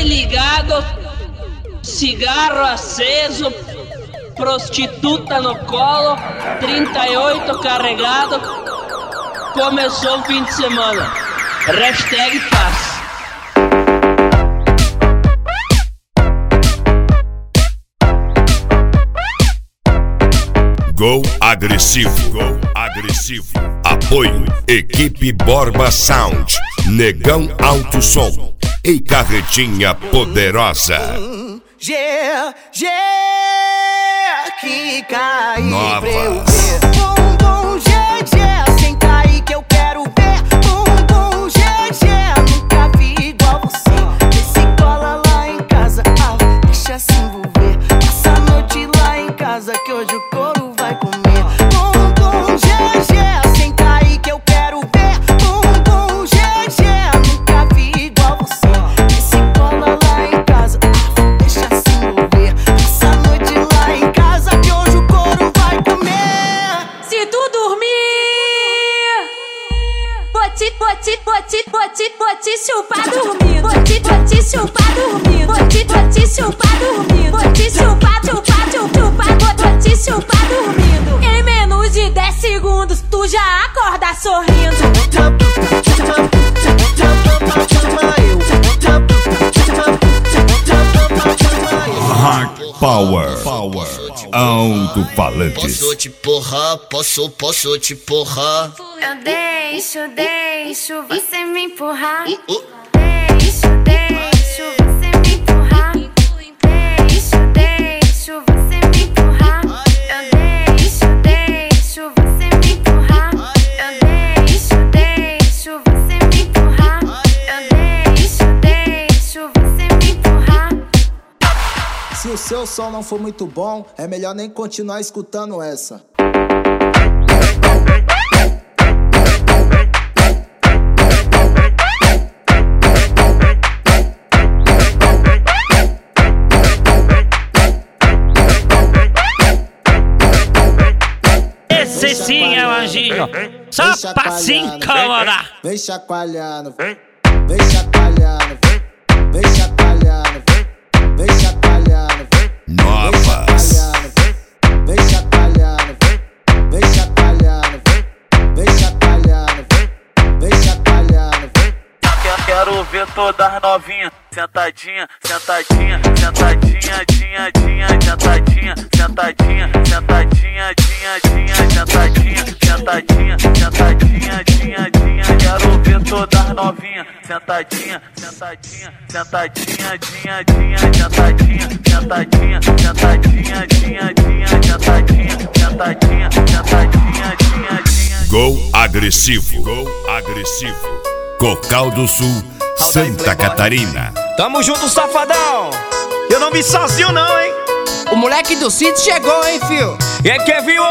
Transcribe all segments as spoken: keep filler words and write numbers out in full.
ligado, cigarro aceso, prostituta no colo, trinta e oito carregado. Começou o fim de semana. Hashtag paz. Gol agressivo, gol agressivo. Apoio, equipe Borba Sound, Negão Alto Som e Carretinha Poderosa. Yeah, yeah, que cai Novas. pra eu ver. Bum, bum, yeah, yeah, sem cair que eu quero ver. Bum, bum, yeah, yeah, nunca vi igual você. Vê se cola lá em casa, ah, deixa se envolver. Passa a noite lá em casa que hoje o couro vai comer. Bum, bum, yeah, yeah, sem cair que eu quero ver. Bum, bum, yeah, yeah, nunca vi igual você. Vê se cola lá em casa, ah, deixa se envolver. Passa a noite lá em casa que hoje o couro vai comer. Se tu dormir, vou te, vou te, vou te, vou te, vou te chupar dormindo. Vou te, vou te chupar dormindo. Vou te, vou te chupar dormindo. Vou te chupar, chupar, chupar, vou, vou te chupar dormindo. Em menos de dez segundos, tu já acorda sorrindo. Hard Power, Power, alto-falantes. Posso te porrar, posso, posso te porrar. Eu deixo, deixo você me empurrar. Uh, uh. Deixo, deixo você me empurrar. Deixo, deixo você me empurrar. Eu deixo, deixo você me empurrar. Eu deixo, deixo você me empurrar. Eu deixo, deixo você me empurrar. Se o seu som não for muito bom, é melhor nem continuar escutando essa. Esse sim é o anjinho, só pra se incomodar. Vem chacoalhando, vem chacoalhando, vem chacoalhando, vem chacoalhando, Novas. vem chacoalhando, vem chacoalhando, vem chacoalhando, vem chacoalhando. Quero ver todas novinhas, sentadinha, sentadinha, sentadinha, dinha, dinha, sentadinha, sentadinha, sentadinha, dinha, dinha, sentadinha, sentadinha, sentadinha, dinha, dinha. Quero ver todas novinhas, sentadinha, sentadinha, sentadinha, dinha, dinha, sentadinha, sentadinha, sentadinha, dinha, dinha, sentadinha, sentadinha, sentadinha, dinha, dinha. Gol agressivo, gol agressivo. Cocal do Sul, Santa Catarina. Tamo junto, safadão. Eu não vi sozinho não, hein. O moleque do sítio chegou, hein, fio. E é que viu?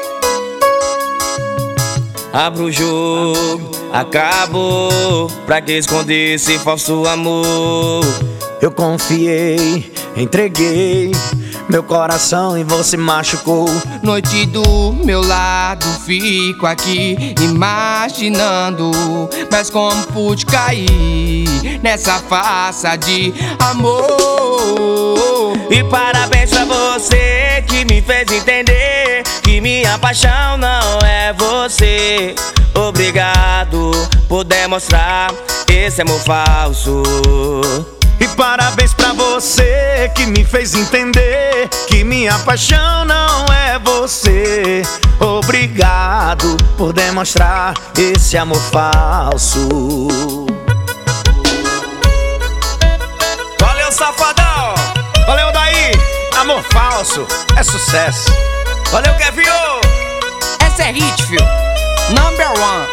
Abro o jogo, acabou. Pra que esconder esse falso amor? Eu confiei, entreguei meu coração e você machucou. Noite do meu lado, fico aqui imaginando, mas como pude cair nessa farsa de amor. E parabéns pra você que me fez entender que minha paixão não é você. Obrigado por demonstrar esse amor falso. E parabéns pra você que me fez entender que minha paixão não é você. Obrigado por demonstrar esse amor falso. Valeu, safadão. Valeu, daí. Amor falso é sucesso. Valeu, Kevin. Essa é hit, fio. Number one.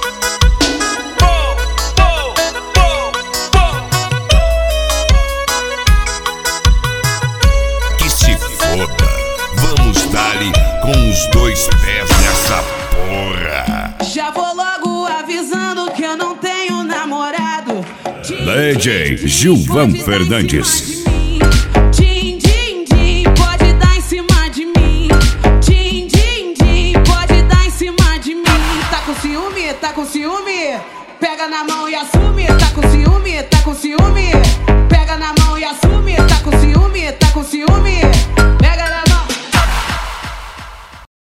Vamos dar-lhe com os dois pés nessa porra. Já vou logo avisando que eu não tenho namorado. D J Gilvan Fernandes. Din, din, din, pode dar em cima de mim. Din, din, din, pode dar em cima de mim. Tá com ciúme, tá com ciúme? Pega na mão e assume. Tá com ciúme, tá com ciúme? Pega Pega na mão e assume, tá com ciúme, tá com